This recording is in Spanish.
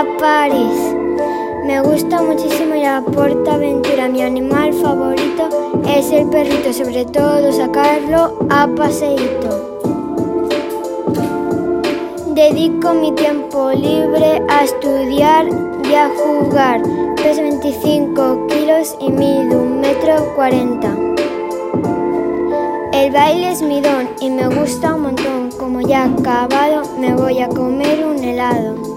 París. Me gusta muchísimo ir a PortAventura. Mi animal favorito es el perrito, sobre todo sacarlo a paseíto. Dedico mi tiempo libre a estudiar y a jugar. Peso 25 kilos y mido 1,40 m. El baile es mi don y me gusta un montón. Como ya he acabado, me voy a comer un helado.